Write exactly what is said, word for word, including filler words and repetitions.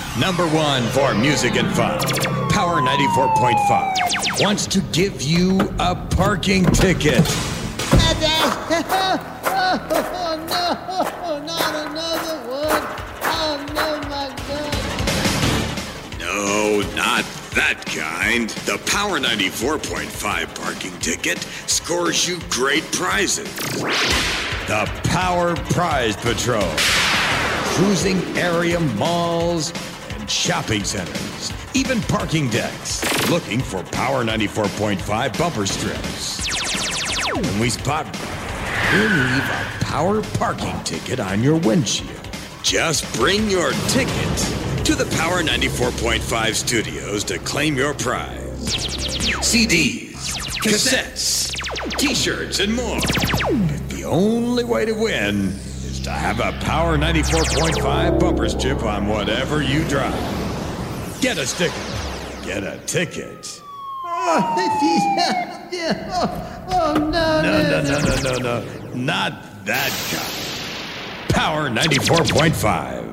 Number one for music and fun, Power ninety-four point five wants to give you a parking ticket. Oh, no, not another one. Oh, no, my God. No, not that kind. The Power ninety-four point five parking ticket scores you great prizes. The Power Prize Patrol. Cruising area malls and shopping centers. Even parking decks. Looking for Power ninety-four point five bumper strips. When we spot one, we'll leave a Power parking ticket on your windshield. Just bring your ticket to the Power ninety-four point five studios to claim your prize. C Ds, cassettes, t-shirts, and more. The only way to win is to have a Power ninety-four point five bumper strip on whatever you drive. Get a sticker. Get a ticket. Oh, yeah. oh, oh no, No, no, no, no, no, no. Not that kind. Power ninety-four point five.